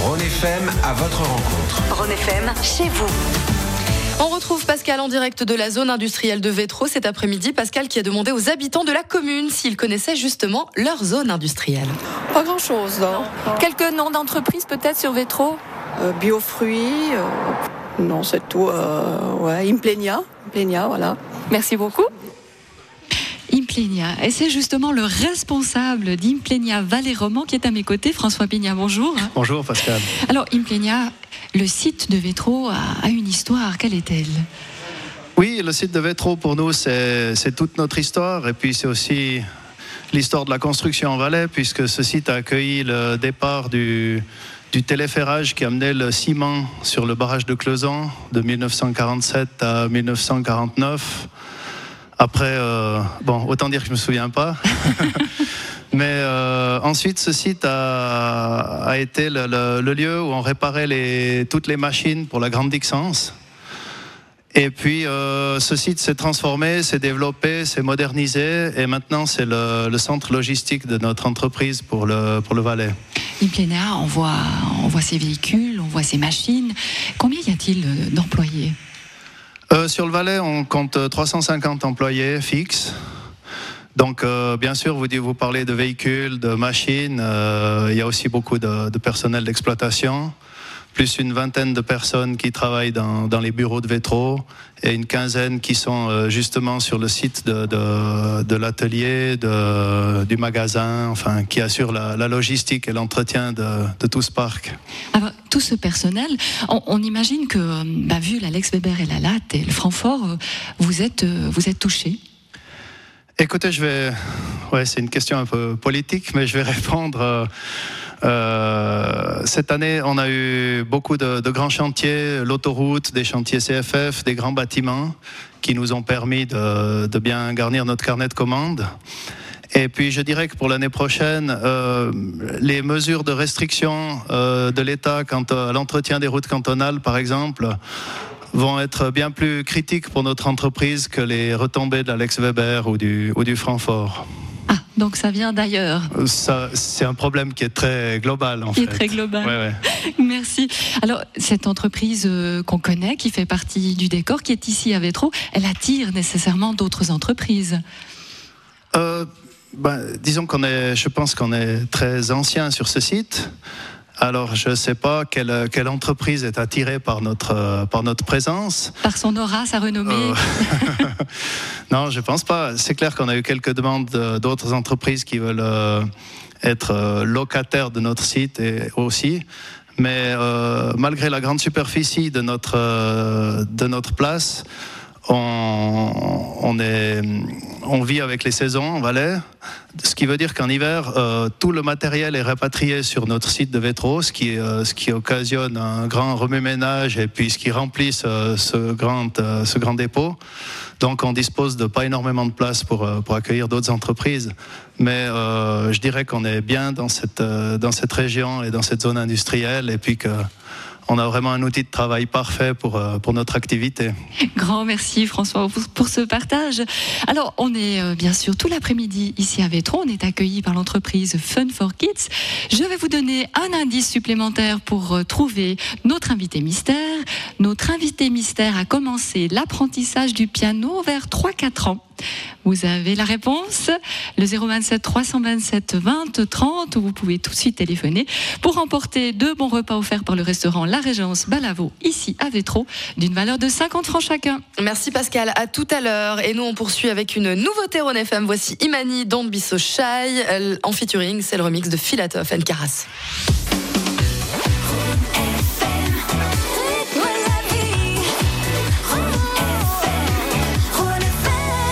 Rhône FM à votre rencontre. Rhône FM, chez vous. On retrouve Pascal en direct de la zone industrielle de Vétro cet après-midi. Pascal qui a demandé aux habitants de la commune s'ils connaissaient justement leur zone industrielle. Pas grand-chose, non. Quelques noms d'entreprises peut-être sur Vétro. Biofruits, non c'est tout. Implenia, voilà. Merci beaucoup. Implenia. Et c'est justement le responsable d'Implenia Valais-Romand qui est à mes côtés, François Pignat. Bonjour. Bonjour Pascal. Alors Implenia, le site de Vétro a une histoire. Quelle est-elle ? Oui, le site de Vétro pour nous c'est toute notre histoire et puis c'est aussi l'histoire de la construction en Valais puisque ce site a accueilli le départ du téléphérage qui amenait le ciment sur le barrage de Cleuson de 1947 à 1949. Après, autant dire que je ne me souviens pas. Mais ensuite, ce site a été le lieu où on réparait toutes les machines pour la Grande Dixence. Et puis, ce site s'est transformé, s'est développé, s'est modernisé. Et maintenant, c'est le centre logistique de notre entreprise pour le Valais. Implenia, on voit ces véhicules, on voit ces machines. Combien y a-t-il d'employés ? Sur le Valais, on compte 350 employés fixes. Donc, bien sûr, vous parlez de véhicules, de machines. Il y a aussi beaucoup de personnel d'exploitation, plus une vingtaine de personnes qui travaillent dans les bureaux de Vétro et une quinzaine qui sont justement sur le site de l'atelier, du magasin, enfin, qui assurent la logistique et l'entretien de tout ce parc. Alors, tout ce personnel, on imagine que, vu l'Alex Weber et la Latte et le Francfort, vous êtes touchés. Écoutez, c'est une question un peu politique, mais je vais répondre. Cette année, on a eu beaucoup de grands chantiers, l'autoroute, des chantiers CFF, des grands bâtiments qui nous ont permis de bien garnir notre carnet de commandes. Et puis je dirais que pour l'année prochaine, les mesures de restriction de l'État quant à l'entretien des routes cantonales, par exemple, vont être bien plus critiques pour notre entreprise que les retombées de l'Alex Weber ou du Francfort. Ah, donc ça vient d'ailleurs. Ça, c'est un problème qui est très global, en fait. Qui est très global. Ouais. Merci. Alors, cette entreprise qu'on connaît, qui fait partie du décor, qui est ici à Vétro, elle attire nécessairement d'autres entreprises. Disons je pense qu'on est très ancien sur ce site. Alors, je ne sais pas quelle entreprise est attirée par notre présence. Par son aura, sa renommée. Non, je ne pense pas. C'est clair qu'on a eu quelques demandes d'autres entreprises qui veulent être locataires de notre site et aussi. Mais malgré la grande superficie de notre place, on vit avec les saisons en Valais, ce qui veut dire qu'en hiver, tout le matériel est rapatrié sur notre site de Vétro, ce qui occasionne un grand remue-ménage et puis ce qui remplit ce grand dépôt. Donc on dispose de pas énormément de place pour accueillir d'autres entreprises. Mais je dirais qu'on est bien dans cette région et dans cette zone industrielle et puis on a vraiment un outil de travail parfait pour notre activité. Grand merci François pour ce partage. Alors on est bien sûr tout l'après-midi ici à Vétro, on est accueillis par l'entreprise Fun for Kids. Je vais vous donner un indice supplémentaire pour trouver notre invité mystère. Notre invité mystère a commencé l'apprentissage du piano vers 3-4 ans. Vous avez la réponse, le 027 327 20 30, où vous pouvez tout de suite téléphoner pour remporter 2 bons repas offerts par le restaurant La Régence Balavo, ici à Vétro, d'une valeur de 50 francs chacun. Merci Pascal, à tout à l'heure. Et nous on poursuit avec une nouveauté Rhône FM. Voici Imani, Don't Be So Shy. En featuring, c'est le remix de Filatov and Karas.